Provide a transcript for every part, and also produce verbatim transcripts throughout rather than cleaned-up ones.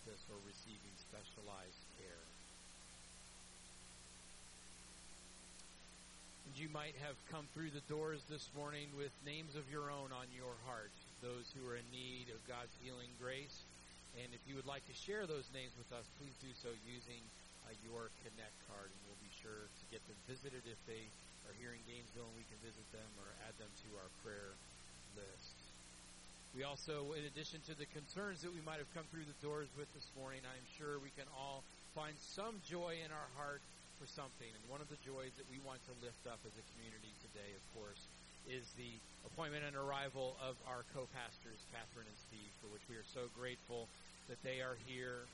hospice or receiving specialized care. And you might have come through the doors this morning with names of your own on your heart, those who are in need of God's healing grace. And if you would like to share those names with us, please do so using uh, your Connect card, and we'll be sure to get them visited if they are here in Gainesville, and we can visit them or add them to our prayer list. We also, in addition to the concerns that we might have come through the doors with this morning, I'm sure we can all find some joy in our heart for something. And one of the joys that we want to lift up as a community today, of course, is the appointment and arrival of our co-pastors, Catherine and Steve, for which we are so grateful that they are here.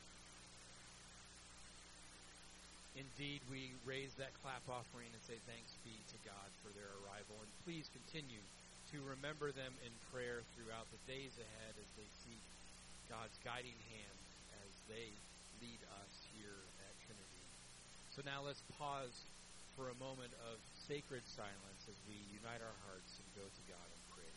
Indeed, we raise that clap offering and say thanks be to God for their arrival. And please continue to remember them in prayer throughout the days ahead as they seek God's guiding hand as they lead us here at Trinity. So now let's pause for a moment of sacred silence as we unite our hearts and go to God in prayer.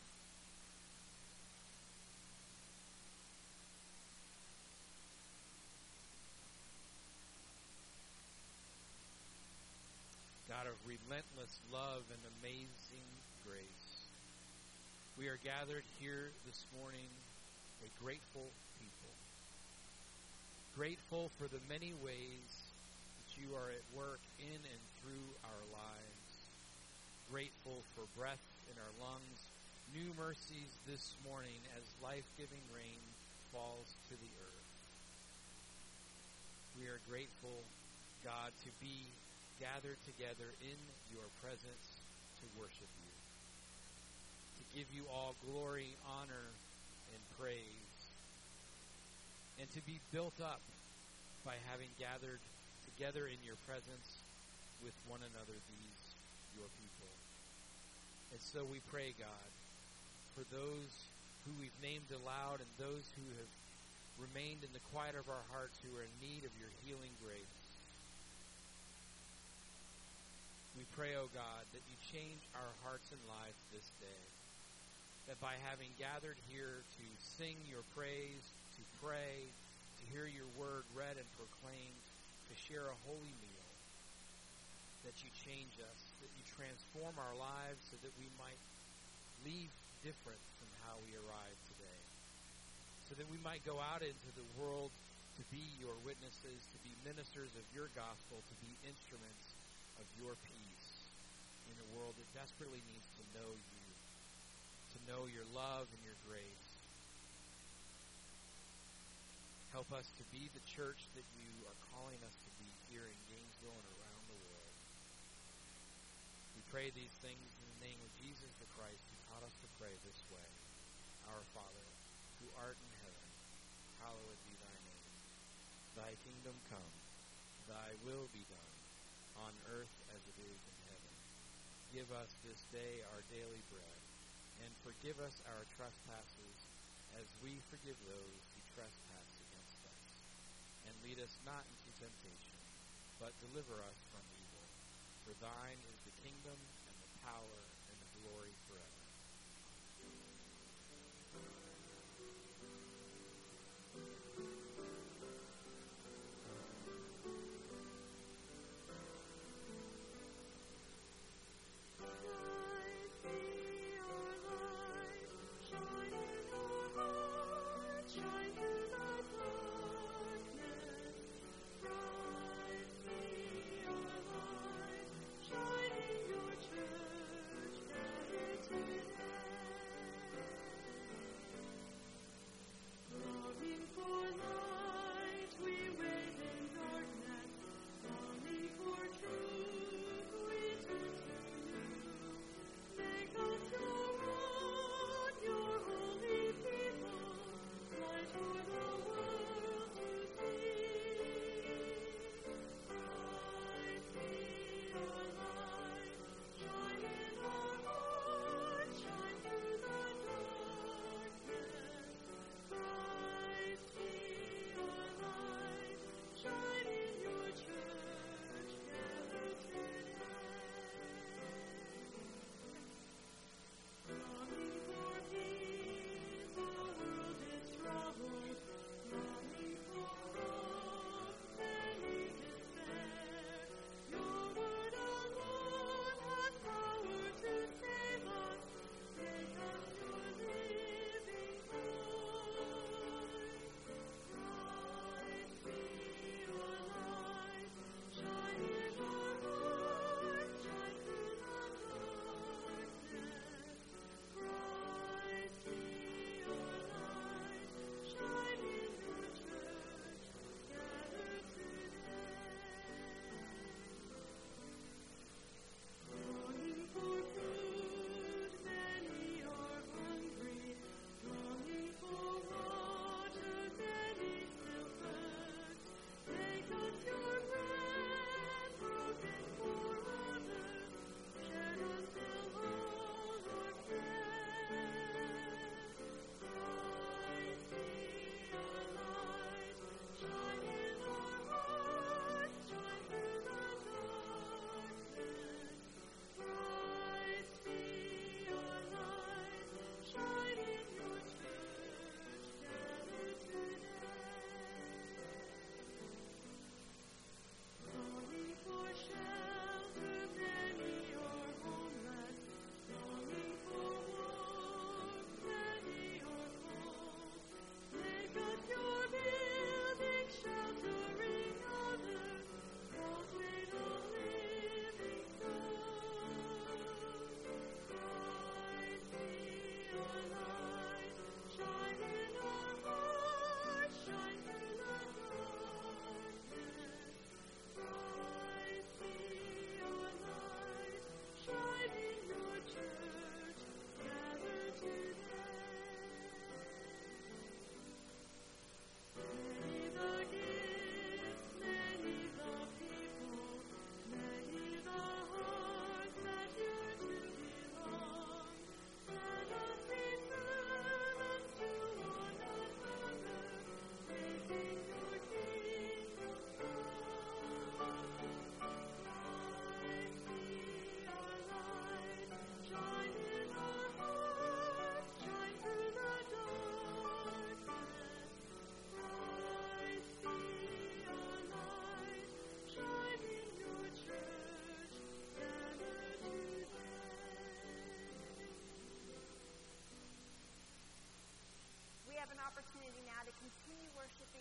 God of relentless love and amazing grace, we are gathered here this morning a grateful people. Grateful for the many ways that you are at work in and through our lives. Grateful for breath in our lungs, new mercies this morning as life-giving rain falls to the earth. We are grateful, God, to be gathered together in your presence to worship you, to give you all glory, honor, and praise, and to be built up by having gathered together in your presence with one another, these, your people. And so we pray, God, for those who we've named aloud and those who have remained in the quiet of our hearts who are in need of your healing grace. We pray, O God, that you change our hearts and lives this day. That by having gathered here to sing your praise, to pray, to hear your word read and proclaimed, to share a holy meal, that you change us, that you transform our lives so that we might leave different from how we arrived today. So that we might go out into the world to be your witnesses, to be ministers of your gospel, to be instruments of your peace in a world that desperately needs to know you, to know your love and your grace. Help us to be the church that you are calling us to be here in Gainesville and around the world. We pray these things in the name of Jesus the Christ, who taught us to pray this way. Our Father, who art in heaven, hallowed be thy name. Thy kingdom come, thy will be done, on earth as it is in heaven. Give us this day our daily bread, and forgive us our trespasses, as we forgive those who trespass against us. And lead us not into temptation, but deliver us from evil. For thine is the kingdom, and the power, and the glory forever. Shining your church, that it is.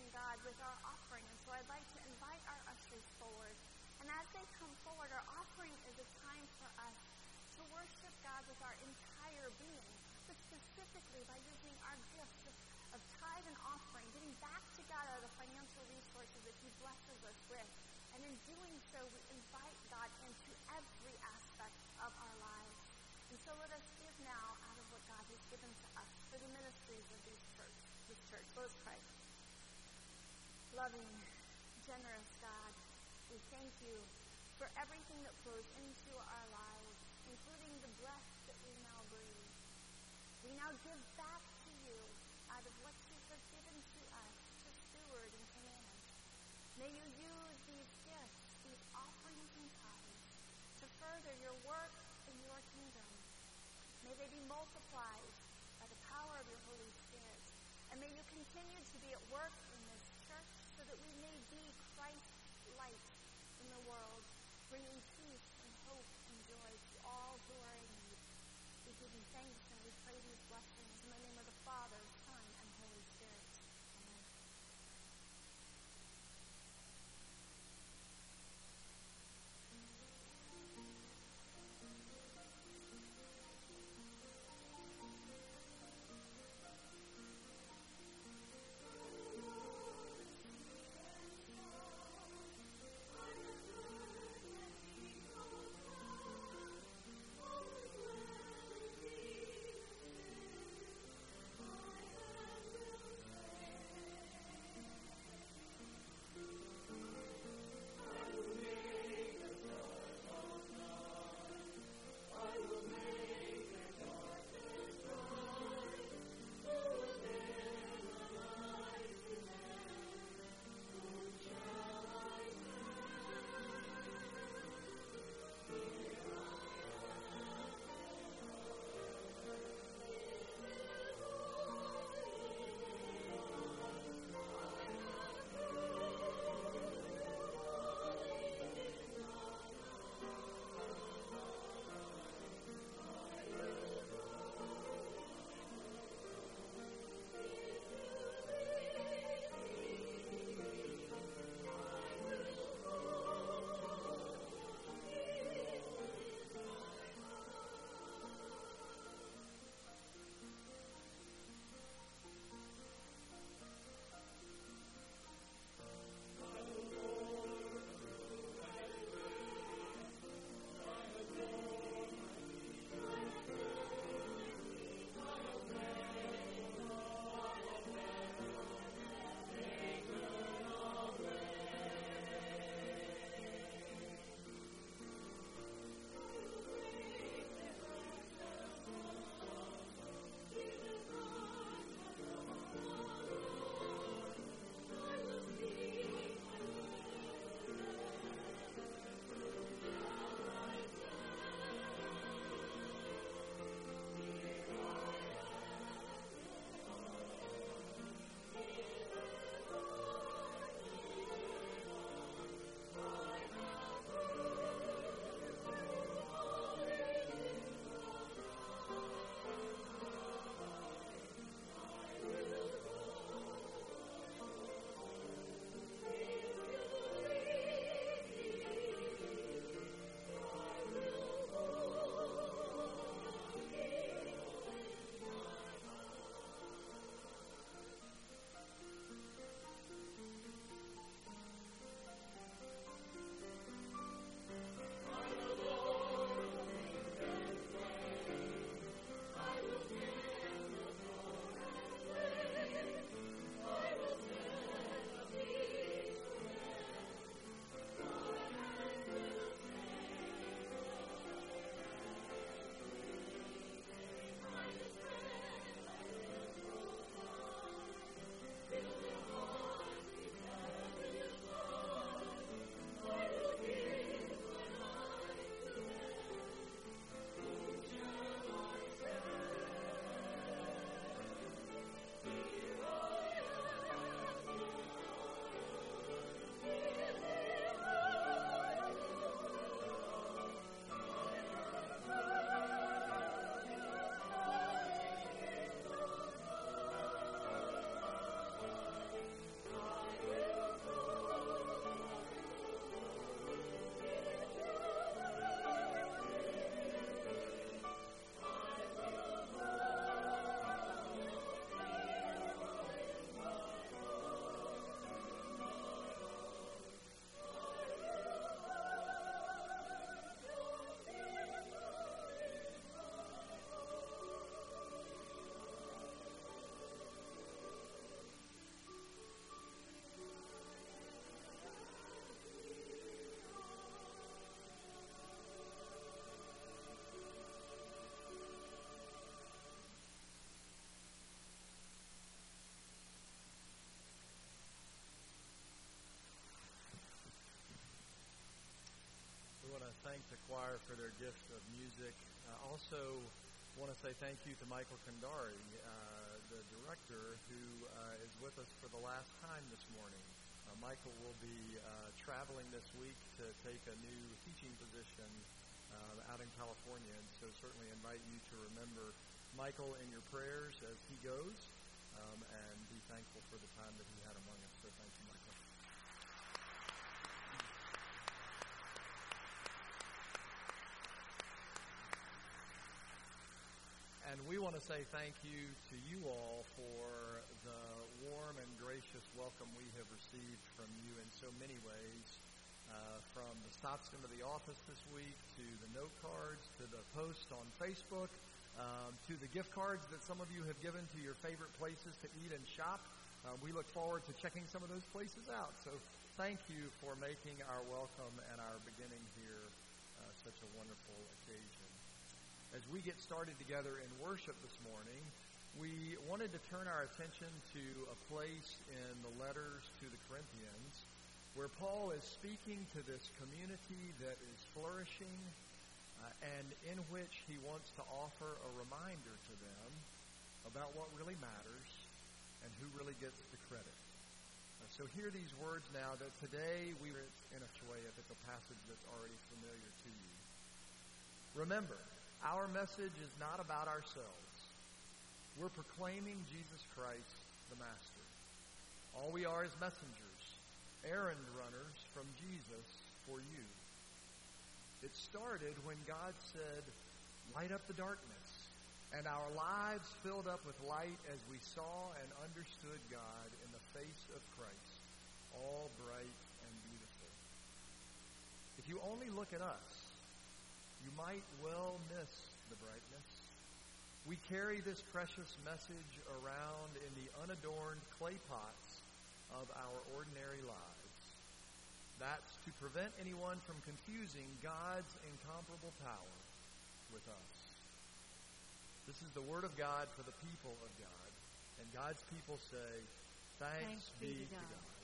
worshiping God with our offering. And so I'd like to invite our ushers forward. And as they come forward, our offering is a time for us to worship God with our entire being, but specifically by using our gifts of, of tithe and offering, getting back to God out of the financial resources that he blesses us with. And in doing so, we invite God into every aspect of our lives. And so let us give now out of what God has given to us for the ministries of these church, this church. Let us pray. Loving, generous God, we thank you for everything that flows into our lives, including the breath that we now breathe. We now give back to you out of what you have given to us to steward and to manage. May you use these gifts, these offerings and tithes, to further your work in your kingdom. May they be multiplied by the power of your Holy Spirit. And may you continue to be at work in this church so that we may be Christ's light in the world, bringing peace and hope and joy to all who are in need. We give you thanks and we pray these blessings in the name of the Father, Son, and Holy Spirit. Amen. thank the choir for their gift of music. I uh, also want to say thank you to Michael Kandari, uh, the director, who uh, is with us for the last time this morning. Uh, Michael will be uh, traveling this week to take a new teaching position uh, out in California, and so certainly invite you to remember Michael in your prayers as he goes, um, and be thankful for the time that he had among us. So thank you, Michael. And we want to say thank you to you all for the warm and gracious welcome we have received from you in so many ways, uh, from the stops into the office this week, to the note cards, to the posts on Facebook, um, to the gift cards that some of you have given to your favorite places to eat and shop. Uh, we look forward to checking some of those places out. So thank you for making our welcome and our beginning here uh, such a wonderful occasion. As we get started together in worship this morning, we wanted to turn our attention to a place in the letters to the Corinthians where Paul is speaking to this community that is flourishing uh, and in which he wants to offer a reminder to them about what really matters and who really gets the credit. Uh, so hear these words now that today we read in a way if it's a passage that's already familiar to you. Remember, our message is not about ourselves. We're proclaiming Jesus Christ, the Master. All we are is messengers, errand runners from Jesus for you. It started when God said, "Light up the darkness," and our lives filled up with light as we saw and understood God in the face of Christ, all bright and beautiful. If you only look at us, you might well miss the brightness. We carry this precious message around in the unadorned clay pots of our ordinary lives. That's to prevent anyone from confusing God's incomparable power with us. This is the word of God for the people of God. And God's people say, thanks, thanks be to God. to God.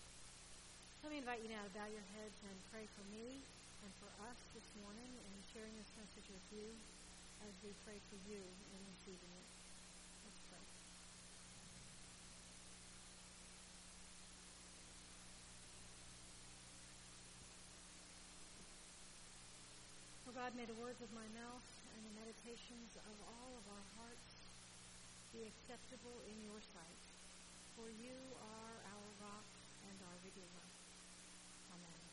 Let me invite you now to bow your heads and pray for me and for us this morning in sharing this message with you as we pray for you in receiving it. Let's pray. Oh God, may the words of my mouth and the meditations of all of our hearts be acceptable in your sight, for you are our rock and our Redeemer. Amen.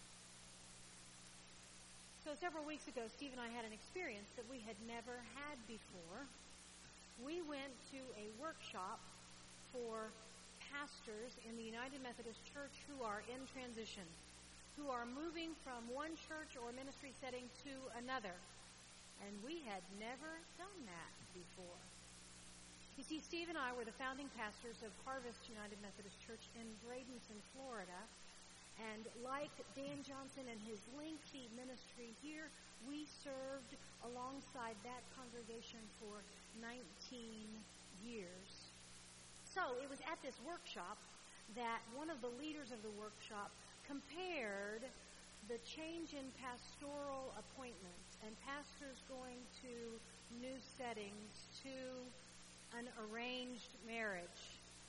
So several weeks ago, Steve and I had an experience that we had never had before. We went to a workshop for pastors in the United Methodist Church who are in transition, who are moving from one church or ministry setting to another. And we had never done that before. You see, Steve and I were the founding pastors of Harvest United Methodist Church in Bradenton, Florida. And like Dan Johnson and his lengthy ministry here, we served alongside that congregation for nineteen years. So it was at this workshop that one of the leaders of the workshop compared the change in pastoral appointments and pastors going to new settings to an arranged marriage.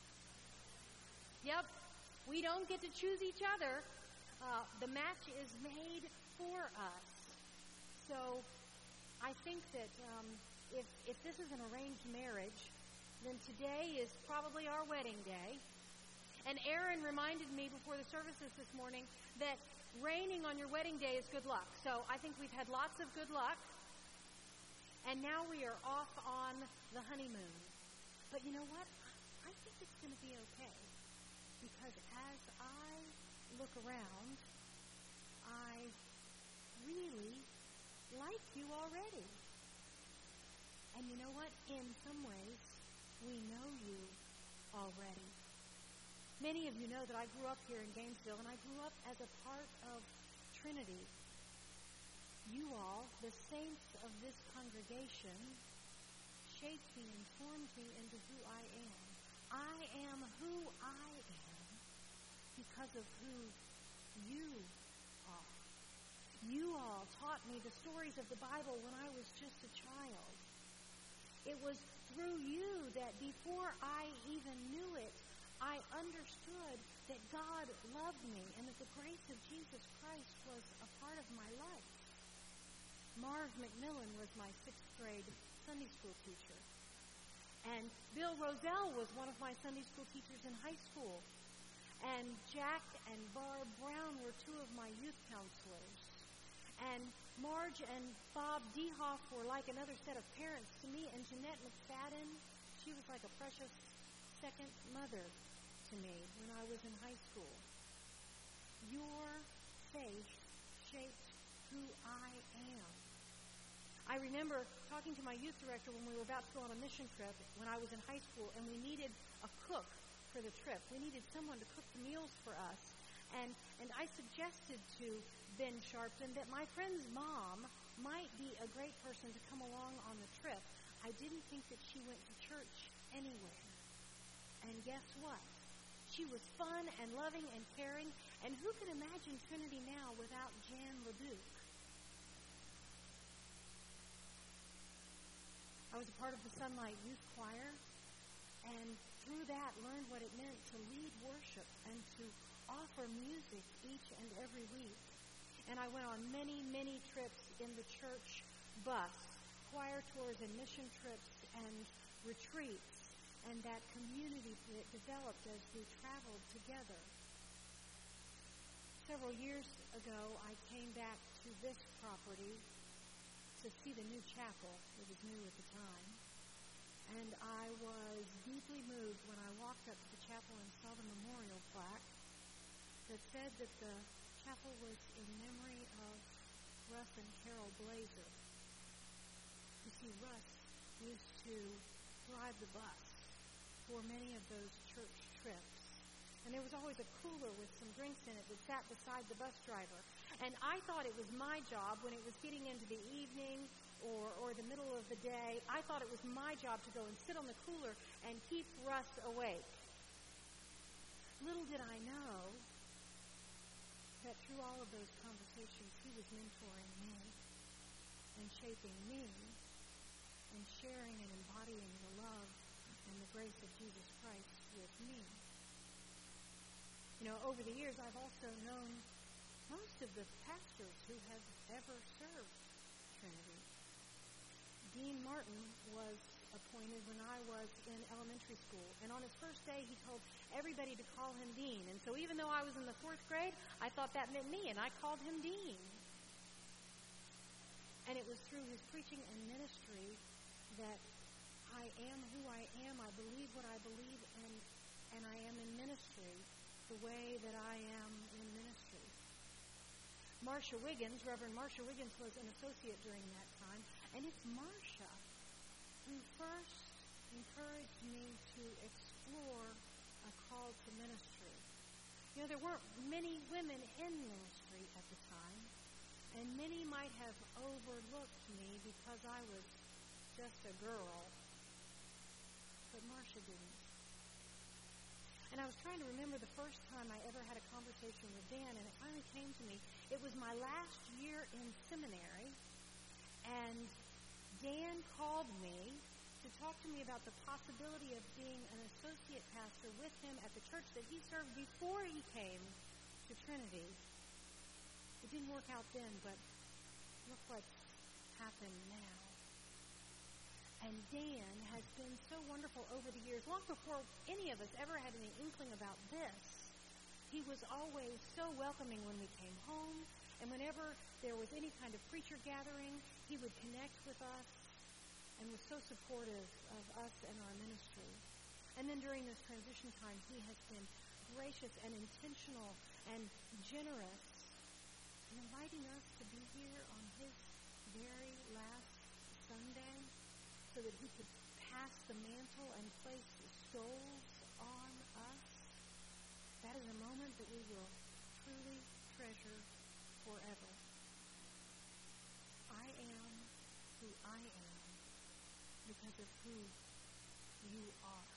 Yep. We don't get to choose each other. Uh, the match is made for us. So I think that um, if, if this is an arranged marriage, then today is probably our wedding day. And Aaron reminded me before the services this morning that raining on your wedding day is good luck. So I think we've had lots of good luck. And now we are off on the honeymoon. But you know what? I think it's going to be okay. Because as I look around, I really like you already. And you know what? In some ways, we know you already. Many of you know that I grew up here in Gainesville, and I grew up as a part of Trinity. You all, the saints of this congregation, shaped me and formed me into who I am. I am who I am because of who you are. You all taught me the stories of the Bible when I was just a child. It was through you that before I even knew it, I understood that God loved me and that the grace of Jesus Christ was a part of my life. Marv McMillan was my sixth grade Sunday school teacher. And Bill Roselle was one of my Sunday school teachers in high school. And Jack and Barb Brown were two of my youth counselors. And Marge and Bob Dehoff were like another set of parents to me. And Jeanette McFadden, she was like a precious second mother to me when I was in high school. Your faith shaped who I am. I remember talking to my youth director when we were about to go on a mission trip when I was in high school, and we needed a cook for the trip. We needed someone to cook the meals for us. And and I suggested to Ben Sharpton that my friend's mom might be a great person to come along on the trip. I didn't think that she went to church anywhere. And guess what? She was fun and loving and caring. And who can imagine Trinity now without Jan LeDuc? I was a part of the Sunlight Youth Choir, and through that learned what it meant to lead worship and to offer music each and every week. And I went on many, many trips in the church bus, choir tours and mission trips and retreats, and that community that developed as we traveled together. Several years ago, I came back to this property to see the new chapel. It was new at the time. And I was deeply moved when I walked up to the chapel and saw the memorial plaque that said that the chapel was in memory of Russ and Carol Blazer. You see, Russ used to drive the bus for many of those church trips. And there was always a cooler with some drinks in it that sat beside the bus driver. And I thought it was my job when it was getting into the evening or, or the middle of the day, I thought it was my job to go and sit on the cooler and keep Russ awake. Little did I know that through all of those conversations, he was mentoring me and shaping me and sharing and embodying the love and the grace of Jesus Christ with me. You know, over the years, I've also known most of the pastors who have ever served Trinity. Dean Martin was appointed when I was in elementary school. And on his first day, he told everybody to call him Dean. And so even though I was in the fourth grade, I thought that meant me, and I called him Dean. And it was through his preaching and ministry that I am who I am. I believe what I believe, and, and I am in ministry the way that I am in ministry. Marcia Wiggins, Reverend Marcia Wiggins, was an associate during that time, and it's Marcia who first encouraged me to explore a call to ministry. You know, there weren't many women in ministry at the time, and many might have overlooked me because I was just a girl, but Marcia didn't. And I was trying to remember the first time I ever had a conversation with Dan, and it finally came to me. It was my last year in seminary, and Dan called me to talk to me about the possibility of being an associate pastor with him at the church that he served before he came to Trinity. It didn't work out then, but look what's happened now. And Dan has been so wonderful over the years, long before any of us ever had any inkling about this. He was always so welcoming when we came home, and whenever there was any kind of preacher gathering, he would connect with us and was so supportive of us and our ministry. And then during this transition time, he has been gracious and intentional and generous in inviting us to be here on his very last Sunday, so that he could pass the mantle and place the souls on us. That is a moment that we will truly treasure forever. I am who I am because of who you are.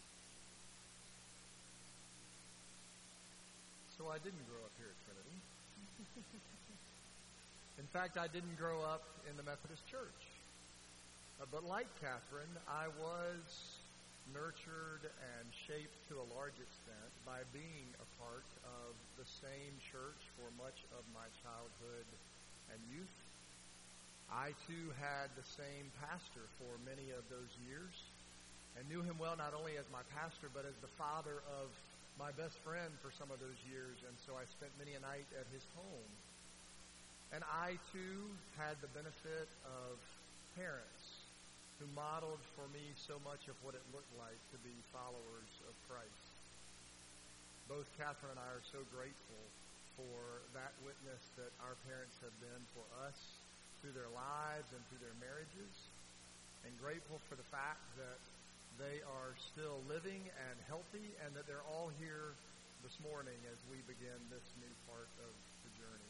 So I didn't grow up here at Trinity. In fact, I didn't grow up in the Methodist Church. Uh, but like Catherine, I was nurtured and shaped to a large extent by being a part of the same church for much of my childhood and youth. I, too, had the same pastor for many of those years and knew him well not only as my pastor but as the father of my best friend for some of those years, and so I spent many a night at his home. And I, too, had the benefit of parents who modeled for me so much of what it looked like to be followers of Christ. Both Catherine and I are so grateful for that witness that our parents have been for us through their lives and through their marriages, and grateful for the fact that they are still living and healthy and that they're all here this morning as we begin this new part of the journey.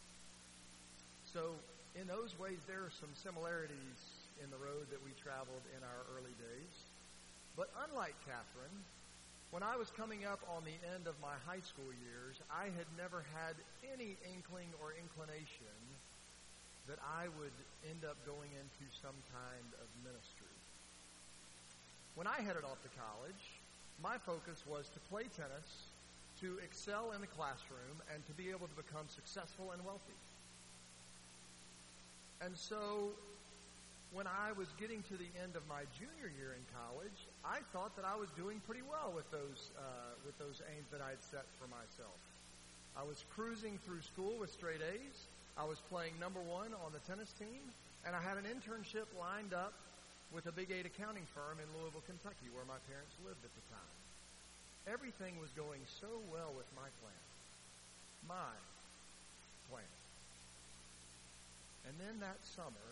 So in those ways, there are some similarities in the road that we traveled in our early days. But unlike Catherine, when I was coming up on the end of my high school years, I had never had any inkling or inclination that I would end up going into some kind of ministry. When I headed off to college, my focus was to play tennis, to excel in the classroom, and to be able to become successful and wealthy. And so when I was getting to the end of my junior year in college, I thought that I was doing pretty well with those uh, with those aims that I had set for myself. I was cruising through school with straight A's. I was playing number one on the tennis team, and I had an internship lined up with a big eight accounting firm in Louisville, Kentucky, where my parents lived at the time. Everything was going so well with my plan. My plan. And then that summer,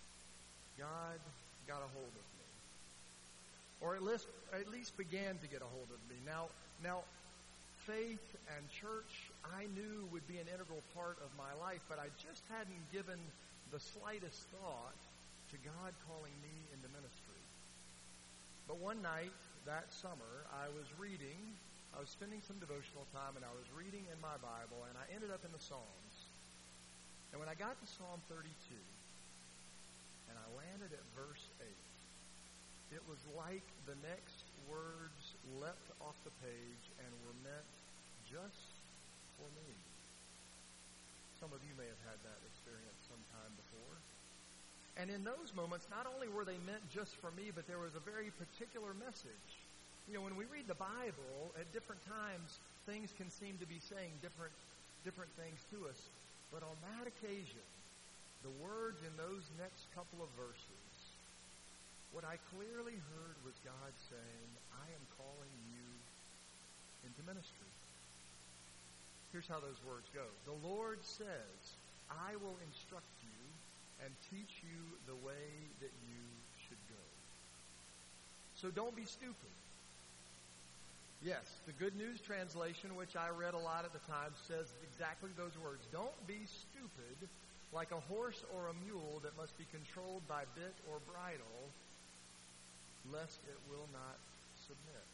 God got a hold of me. Or at least, at least began to get a hold of me. Now, now, faith and church, I knew would be an integral part of my life, but I just hadn't given the slightest thought to God calling me into ministry. But one night that summer, I was reading, I was spending some devotional time, and I was reading in my Bible, and I ended up in the Psalms. And when I got to Psalm thirty-two, and I landed at verse eight, it was like the next words leapt off the page and were meant just for me. Some of you may have had that experience sometime before. And in those moments, not only were they meant just for me, but there was a very particular message. You know, when we read the Bible, at different times, things can seem to be saying different, different things to us. But on that occasion, the words in those next couple of verses, what I clearly heard was God saying, I am calling you into ministry. Here's how those words go. The Lord says, I will instruct you and teach you the way that you should go. So don't be stupid. Yes, the Good News Translation, which I read a lot at the time, says exactly those words. Don't be stupid like a horse or a mule that must be controlled by bit or bridle, lest it will not submit.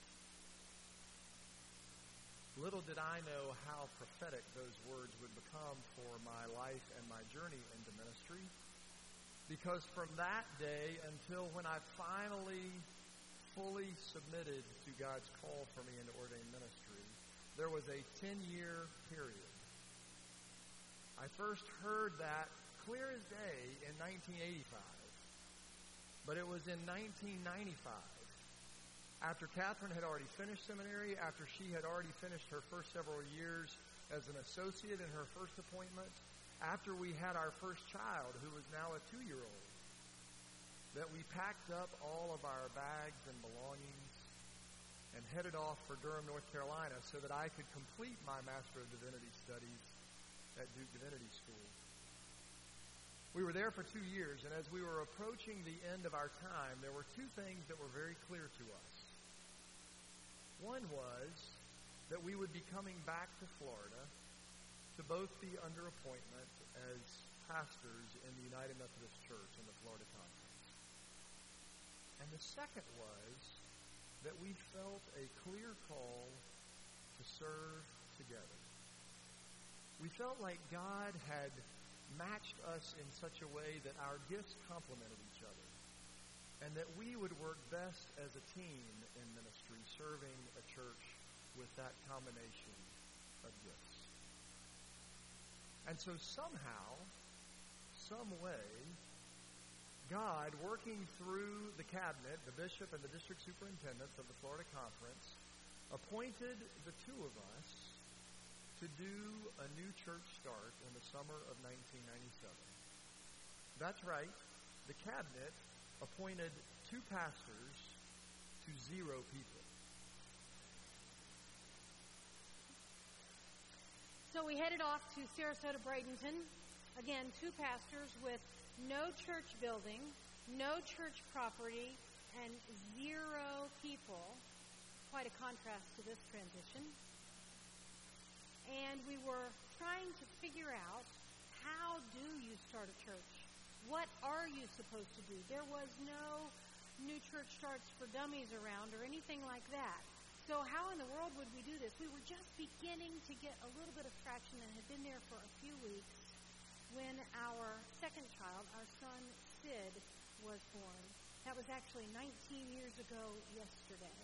Little did I know how prophetic those words would become for my life and my journey into ministry, because from that day until when I finally fully submitted to God's call for me into ordained ministry, there was a ten-year period. I first heard that clear as day in nineteen eighty-five, but it was in nineteen ninety-five, after Catherine had already finished seminary, after she had already finished her first several years as an associate in her first appointment, after we had our first child, who was now a two-year-old, that we packed up all of our bags and belongings and headed off for Durham, North Carolina, so that I could complete my Master of Divinity studies at Duke Divinity School. We were there for two years, and as we were approaching the end of our time, there were two things that were very clear to us. One was that we would be coming back to Florida to both be under appointment as pastors in the United Methodist Church in the Florida Conference. And the second was that we felt a clear call to serve together. we felt like God had matched us in such a way that our gifts complemented each other, and that we would work best as a team in ministry, serving a church with that combination of gifts. And so somehow, some way, God, working through the cabinet, the bishop and the district superintendents of the Florida Conference, appointed the two of us to do a new church start in the summer of nineteen ninety-seven. That's right. The cabinet appointed two pastors to zero people. So we headed off to Sarasota Bradenton. Again, two pastors with no church building, no church property, and zero people. Quite a contrast to this transition. And we were trying to figure out, how do you start a church? What are you supposed to do? There was no new church starts for dummies around or anything like that. So how in the world would we do this? We were just beginning to get a little bit of traction and had been there for a few weeks when our second child, our son Sid, was born. That was actually nineteen years ago yesterday.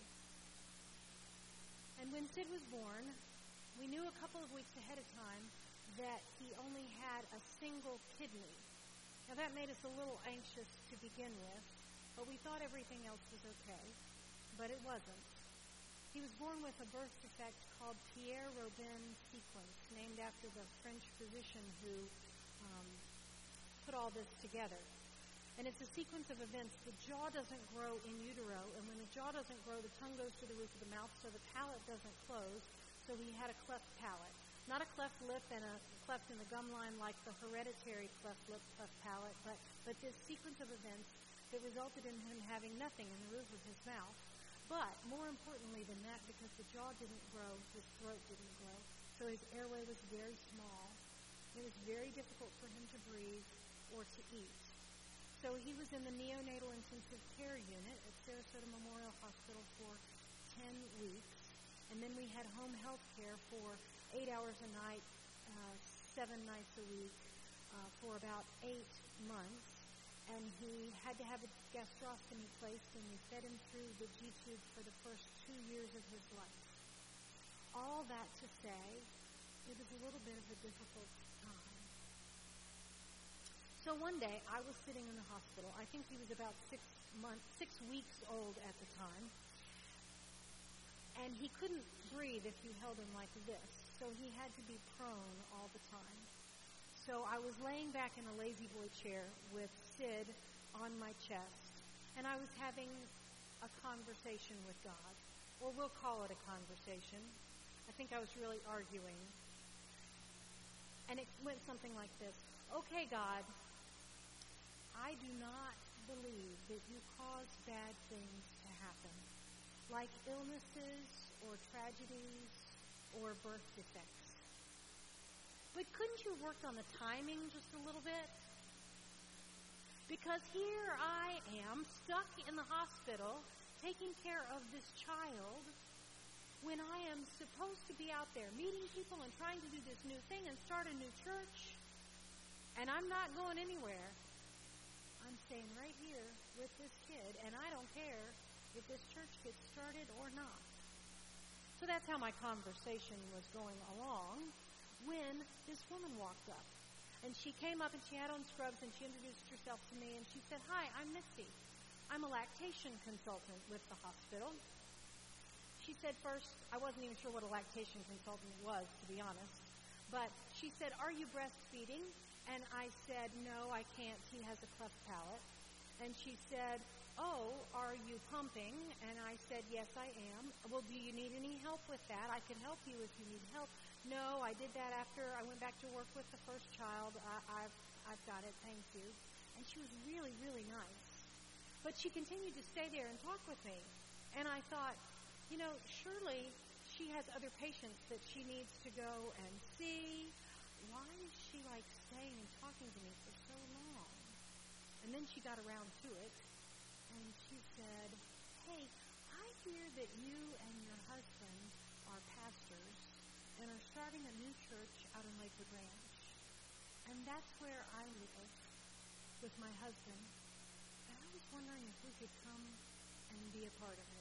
And when Sid was born, we knew a couple of weeks ahead of time that he only had a single kidney. Now that made us a little anxious to begin with, but we thought everything else was okay. But it wasn't. He was born with a birth defect called Pierre-Robin sequence, named after the French physician who um, put all this together. And it's a sequence of events. The jaw doesn't grow in utero, and when the jaw doesn't grow, the tongue goes to the roof of the mouth, so the palate doesn't close. So he had a cleft palate. Not a cleft lip and a cleft in the gum line like the hereditary cleft lip, cleft palate, but, but this sequence of events that resulted in him having nothing in the roof of his mouth. But more importantly than that, because the jaw didn't grow, his throat didn't grow. So his airway was very small. It was very difficult for him to breathe or to eat. So he was in the neonatal intensive care unit at Sarasota Memorial Hospital for ten weeks. And then we had home health care for eight hours a night, uh, seven nights a week, uh, for about eight months. And he had to have a gastrostomy placed, and we fed him through the G-tube for the first two years of his life. All that to say, it was a little bit of a difficult time. So one day, I was sitting in the hospital. I think he was about six months, six weeks old at the time. And he couldn't breathe if you held him like this. So he had to be prone all the time. So I was laying back in a lazy boy chair with Sid on my chest, and I was having a conversation with God. Or we'll call it a conversation. I think I was really arguing. And it went something like this. Okay, God, I do not believe that you cause bad things to happen, like illnesses or tragedies or birth defects. But couldn't you have worked on the timing just a little bit? Because here I am, stuck in the hospital, taking care of this child, when I am supposed to be out there meeting people and trying to do this new thing and start a new church, and I'm not going anywhere. I'm staying right here with this kid, and I don't care if this church gets started or not. So that's how my conversation was going along when this woman walked up. And she came up and she had on scrubs and she introduced herself to me and she said, "Hi, I'm Missy. I'm a lactation consultant with the hospital." She said first, I wasn't even sure what a lactation consultant was, to be honest. But she said, "Are you breastfeeding?" And I said, "No, I can't. He has a cleft palate." And she said, "Oh, are you pumping?" And I said, "Yes, I am." "Well, do you need any help with that? I can help you if you need help." "No, I did that after I went back to work with the first child. I, I've, I've got it. Thank you." And she was really, really nice. But she continued to stay there and talk with me. And I thought, you know, surely she has other patients that she needs to go and see. Why is she, like, staying and talking to me for so long? And then she got around to it. And she said, "Hey, I hear that you and your husband are pastors and are starting a new church out in Lakewood Ranch. And that's where I live with my husband. And I was wondering if we could come and be a part of it.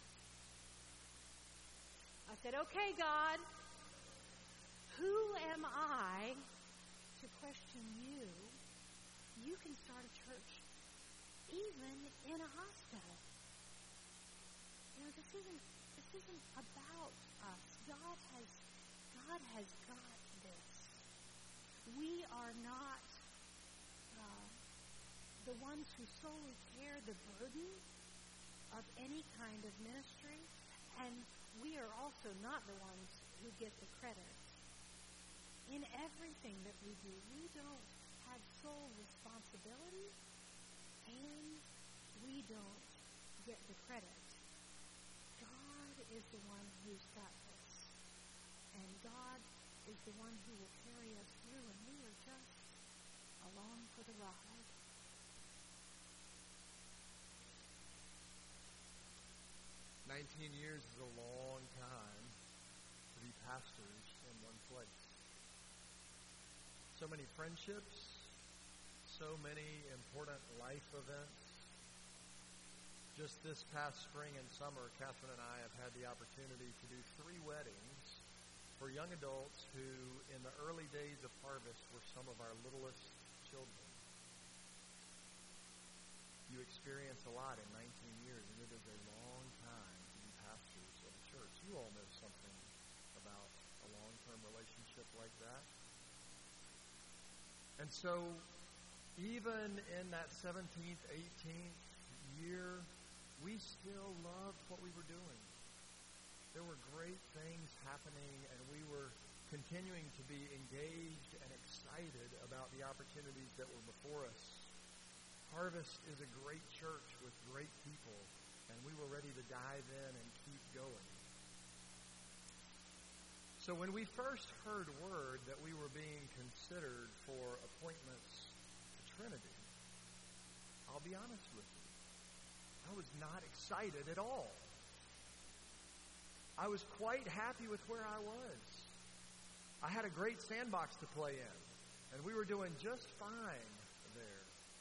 I said, okay, God, who am I to question you? You can start a church even in a hospital. You know, this isn't this isn't about us. God has God has got this. We are not uh, the ones who solely bear the burden of any kind of ministry, and we are also not the ones who get the credit. In everything that we do, we don't have sole responsibility, and we don't get the credit. God is the one who's got this, and God is the one who will carry us through, and we are just along for the ride. Nineteen years is a long time to be pastors in one place. So many friendships, so many important life events. Just this past spring and summer, Catherine and I have had the opportunity to do three weddings for young adults who, in the early days of Harvest, were some of our littlest children. You experience a lot in nineteen years, and it is a long time to be pastors of a church. You all know something about a long-term relationship like that. And so, even in that seventeenth, eighteenth year, we still loved what we were doing. There were great things happening, and we were continuing to be engaged and excited about the opportunities that were before us. Harvest is a great church with great people, and we were ready to dive in and keep going. So when we first heard word that we were being considered for appointments to Trinity, I'll be honest with you, I was not excited at all. I was quite happy with where I was. I had a great sandbox to play in, and we were doing just fine there.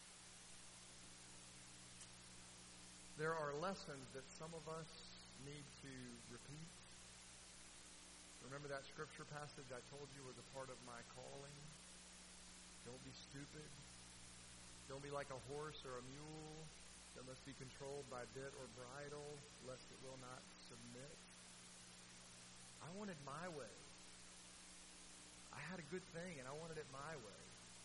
There are lessons that some of us need to repeat. Remember that scripture passage I told you was a part of my calling? Don't be stupid. Don't be like a horse or a mule that must be controlled by bit or bridle, lest it will not submit. I wanted my way. I had a good thing, and I wanted it my way.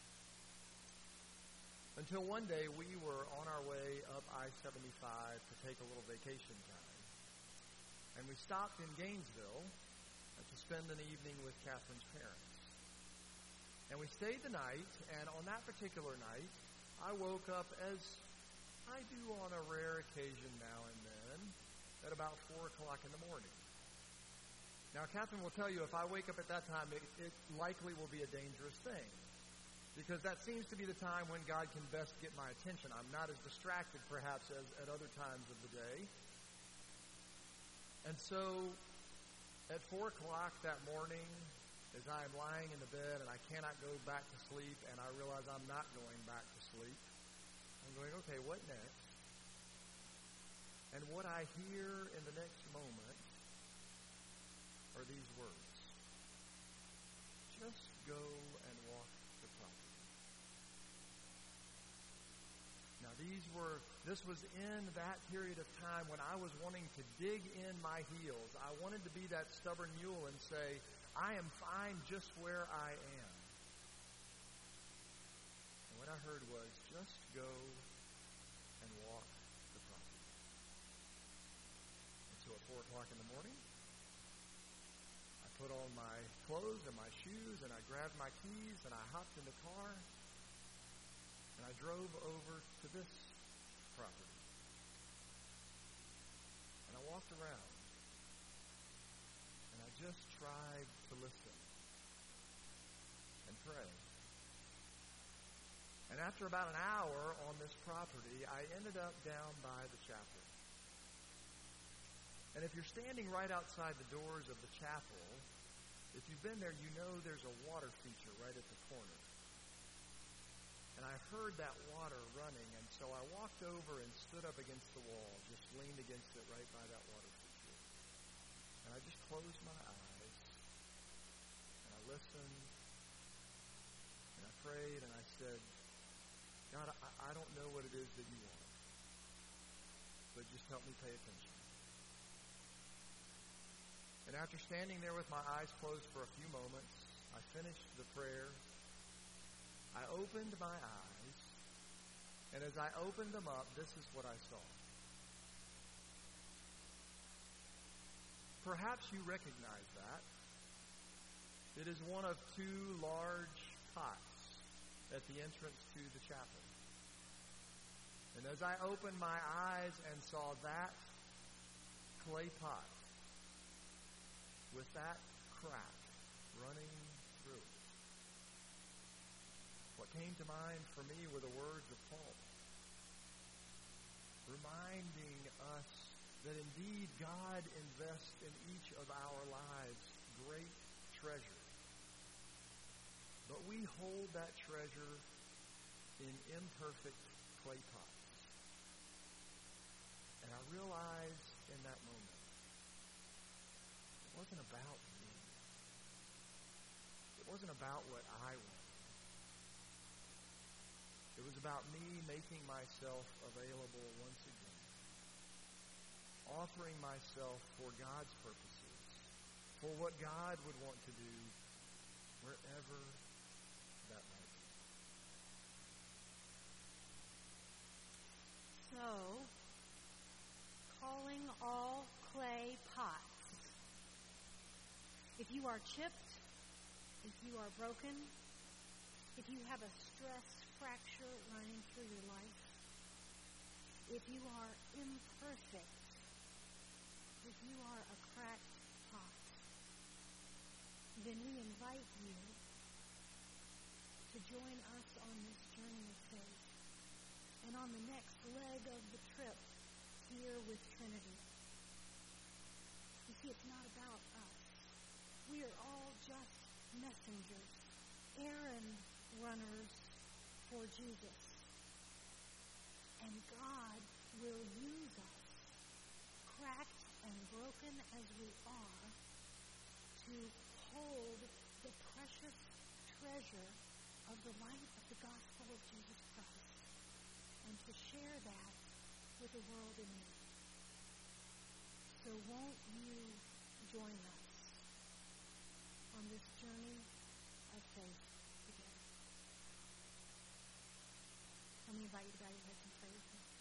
Until one day, we were on our way up I seventy-five to take a little vacation time. And we stopped in Gainesville to spend an evening with Catherine's parents. And we stayed the night, and on that particular night, I woke up, as I do on a rare occasion now and then, at about four o'clock in the morning. Now, Catherine will tell you, if I wake up at that time, it, it likely will be a dangerous thing, because that seems to be the time when God can best get my attention. I'm not as distracted, perhaps, as at other times of the day. And so, at four o'clock that morning, as I am lying in the bed and I cannot go back to sleep, and I realize I'm not going back to sleep, I'm going, okay, what next? And what I hear in the next moment are these words: just go and walk the property. Now these were, this was in that period of time when I was wanting to dig in my heels. I wanted to be that stubborn mule and say, I am fine just where I am. And what I heard was, just go and walk the property. And so at four o'clock in the morning, I put on my clothes and my shoes, and I grabbed my keys, and I hopped in the car, and I drove over to this property. And I walked around. And I just tried to listen and pray. And after about an hour on this property, I ended up down by the chapel. And if you're standing right outside the doors of the chapel, If you've been there, you know there's a water feature right at the corner. And I heard that water running, and so I walked over and stood up against the wall, just leaned against it right by that water feature. And I just closed my eyes, and I listened, and I prayed, and I said, God, I, I don't know what it is that you want, but just help me pay attention. And after standing there with my eyes closed for a few moments, I finished the prayer. I opened my eyes, and as I opened them up, this is what I saw. Perhaps you recognize that. It is one of two large pots at the entrance to the chapel. And as I opened my eyes and saw that clay pot with that crack running through it, what came to mind for me were the words of Paul, reminding us that indeed God invests in each of our lives great treasure. But we hold that treasure in imperfect clay pots. And I realized in that moment, it wasn't about me. It wasn't about what I wanted. It was about me making myself available once again, offering myself for God's purposes, for what God would want to do wherever that might be. So, calling all clay pots. If you are chipped, if you are broken, if you have a stress fracture running through your life, if you are imperfect, if you are a cracked pot, then we invite you to join us on this journey of faith and on the next leg of the trip here with Trinity. You see, it's not about us. We are all just messengers, errand runners for Jesus. And God will use us, cracked and broken as we are, to hold the precious treasure of the light of the gospel of Jesus Christ and to share that with the world in need. So won't you join us on this journey of faith together? Let me invite you to bow your heads and pray with me.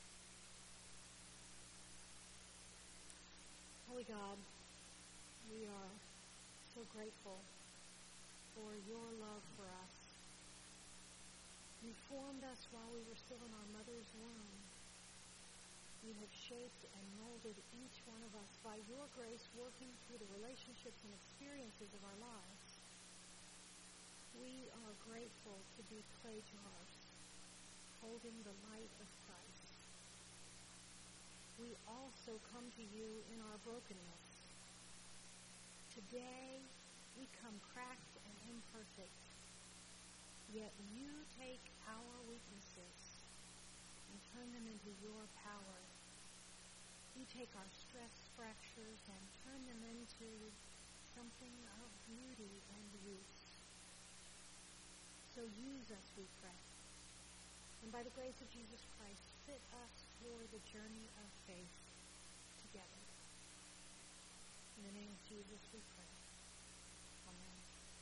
Holy God, we are so grateful for your love for us. You formed us while we were still in our mother's womb. You have shaped and molded each one of us by your grace, working through the relationships and experiences of our lives. We are grateful to be clay jars, holding the light of Christ. We also come to you in our brokenness. Today, we come cracked and imperfect, yet you take our weaknesses and turn them into your power. You take our stress fractures and turn them into something of beauty and use. So use us, we pray. And by the grace of Jesus Christ, fit us for the journey of faith together. In the name of Jesus, we pray. Amen.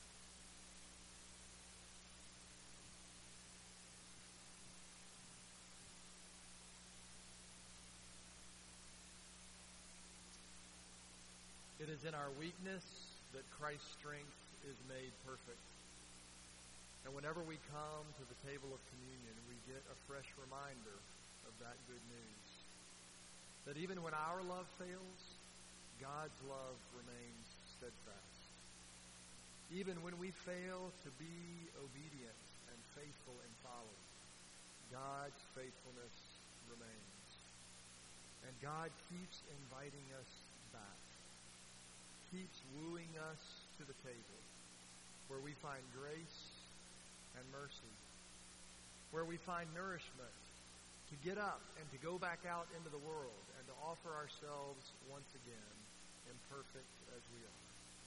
It is in our weakness that Christ's strength is made perfect. And whenever we come to the table of communion, we get a fresh reminder of that good news. That even when our love fails, God's love remains steadfast. Even when we fail to be obedient and faithful in following, God's faithfulness remains. And God keeps inviting us back, keeps wooing us to to the table where we find grace and mercy, where we find nourishment to get up and to go back out into the world and to offer ourselves once again, imperfect as we are.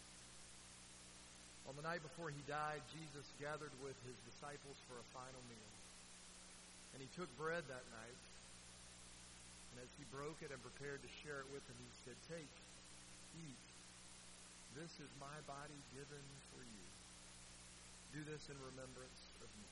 On the night before he died, Jesus gathered with his disciples for a final meal. And he took bread that night, and as he broke it and prepared to share it with them, he said, "Take, eat. This is my body given for you. Do this in remembrance of me."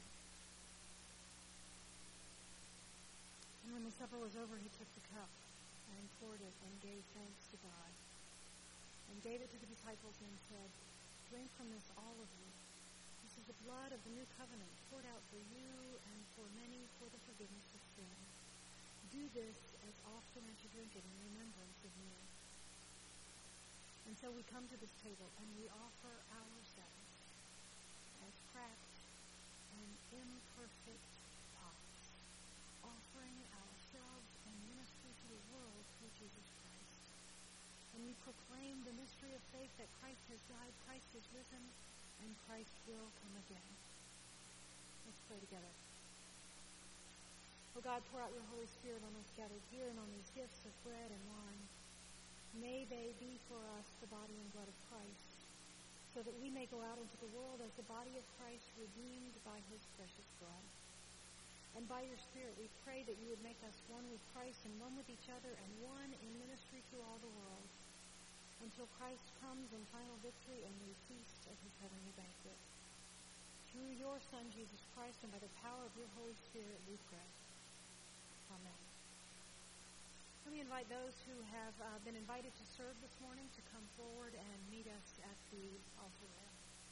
And when the supper was over, he took the cup and poured it and gave thanks to God and gave it to the disciples and said, "Drink from this, all of you. This is the blood of the new covenant poured out for you and for many for the forgiveness of sin. Do this as often as you drink it in remembrance of me." And so we come to this table and we offer ourselves as cracked and imperfect pots, offering ourselves in ministry to the world through Jesus Christ. And we proclaim the mystery of faith that Christ has died, Christ is risen, and Christ will come again. Let's pray together. Oh God, pour out your Holy Spirit on us gathered here and on these gifts of bread and wine. May they be for us the body and blood of Christ, so that we may go out into the world as the body of Christ, redeemed by his precious blood. And by your Spirit, we pray that you would make us one with Christ and one with each other and one in ministry to all the world, until Christ comes in final victory and we feast at his heavenly banquet. Through your Son, Jesus Christ, and by the power of your Holy Spirit, we pray. Amen. Let me invite those who have uh, been invited to serve this morning to come forward and meet us at the altar rail.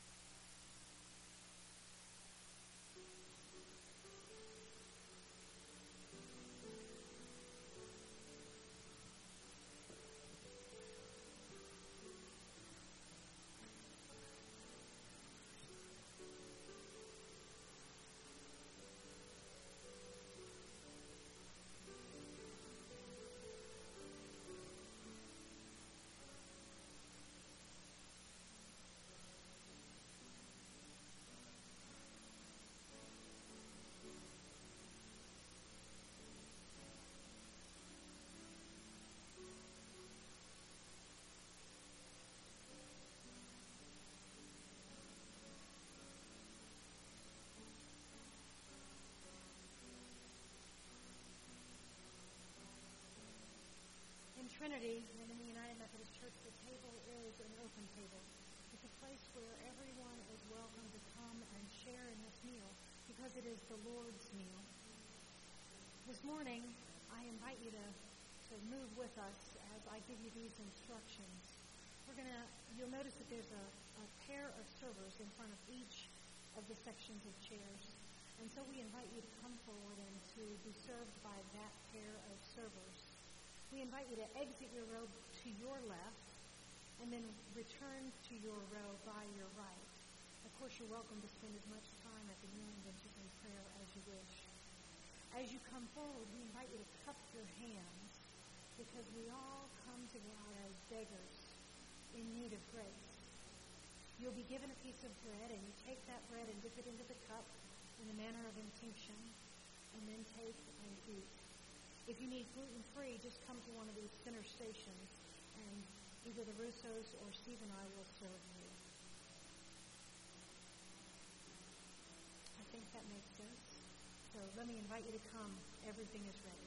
Trinity and in the United Methodist Church, the table is an open table. It's a place where everyone is welcome to come and share in this meal because it is the Lord's meal. This morning, I invite you to, to move with us as I give you these instructions. We're gonna. You'll notice that there's a, a pair of servers in front of each of the sections of chairs. And so we invite you to come forward and to be served by that pair of servers. We invite you to exit your row to your left and then return to your row by your right. Of course, you're welcome to spend as much time at the kneeling benches in prayer as you wish. As you come forward, we invite you to cup your hands because we all come to God as beggars in need of grace. You'll be given a piece of bread, and you take that bread and dip it into the cup in the manner of intinction, and then take and eat. If you need gluten-free, just come to one of these center stations, and either the Russos or Steve and I will serve you. I think that makes sense. So let me invite you to come. Everything is ready.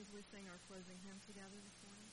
as we sing our closing hymn together this morning?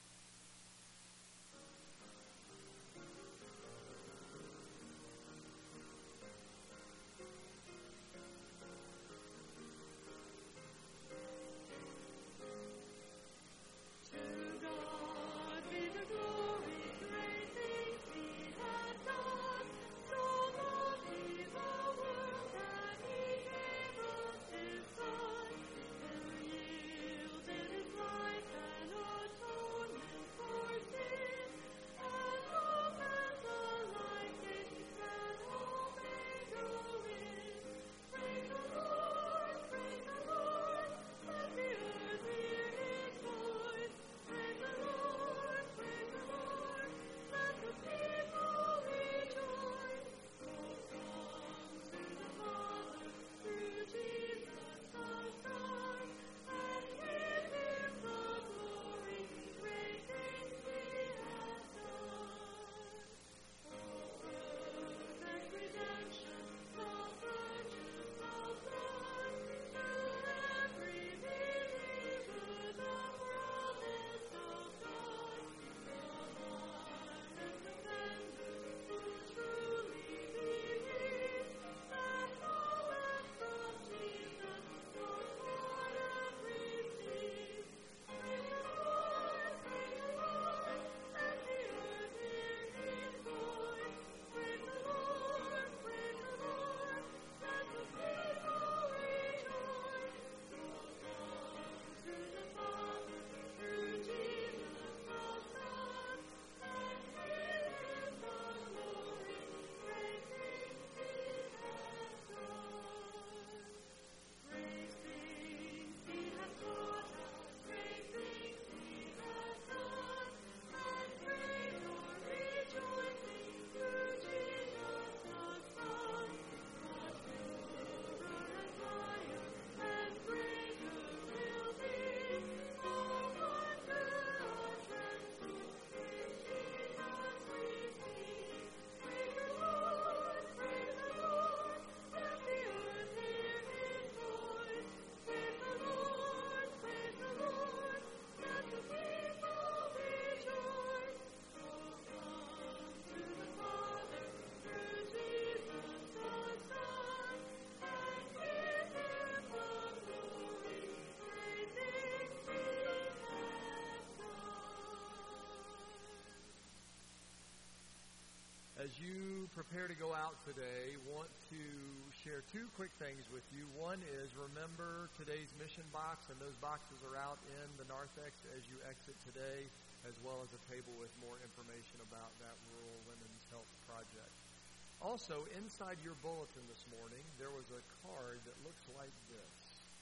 As you prepare to go out today, want to share two quick things with you. One is remember today's mission box, and those boxes are out in the narthex as you exit today, as well as a table with more information about that Rural Women's Health Project. Also, inside your bulletin this morning, there was a card that looks like this.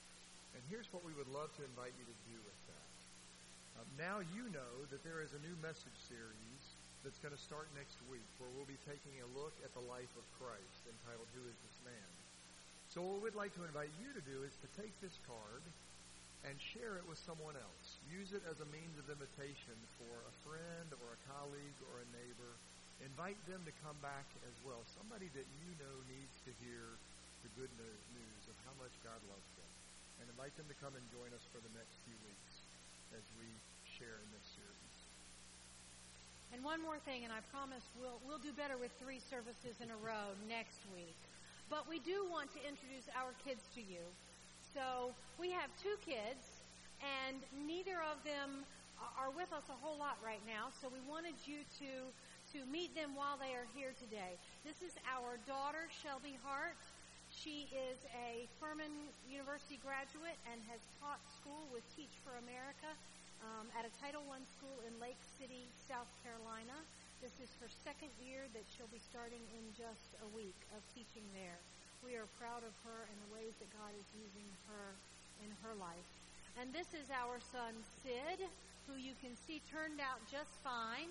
And here's what we would love to invite you to do with that. Uh, now you know that there is a new message series that's going to start next week, where we'll be taking a look at the life of Christ, entitled Who is This Man? So what we'd like to invite you to do is to take this card and share it with someone else. Use it as a means of invitation for a friend or a colleague or a neighbor. Invite them to come back as well, somebody that you know needs to hear the good news of how much God loves them. And invite them to come and join us for the next few weeks as we share in this series. And one more thing, and I promise we'll we'll do better with three services in a row next week. But we do want to introduce our kids to you. So we have two kids, and neither of them are with us a whole lot right now. So we wanted you to to meet them while they are here today. This is our daughter, Shelby Hart. She is a Furman University graduate and has taught school with Teach for America um, at a Title one school in Lake City, South Carolina. This is her second year that she'll be starting in just a week of teaching there. We are proud of her and the ways that God is using her in her life. And this is our son, Sid, who you can see turned out just fine.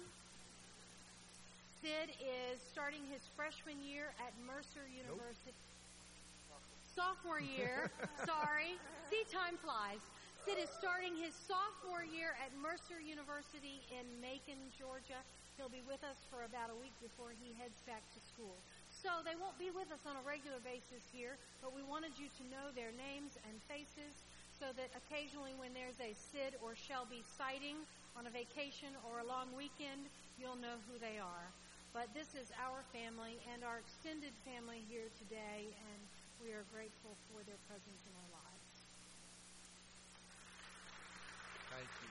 Sid is starting his freshman year at Mercer University. Nope. Sophomore year, sorry. See, time flies. Sid is starting his sophomore year at Mercer University in Macon, Georgia. He'll be with us for about a week before he heads back to school. So they won't be with us on a regular basis here, but we wanted you to know their names and faces so that occasionally when there's a Sid or Shelby sighting on a vacation or a long weekend, you'll know who they are. But this is our family and our extended family here today, and we are grateful for their presence in our lives. Thank you.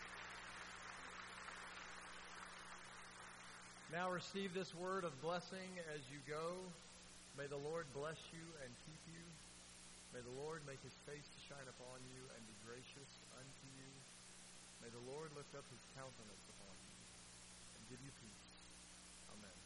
Now receive this word of blessing as you go. May the Lord bless you and keep you. May the Lord make his face to shine upon you and be gracious unto you. May the Lord lift up his countenance upon you and give you peace. Amen.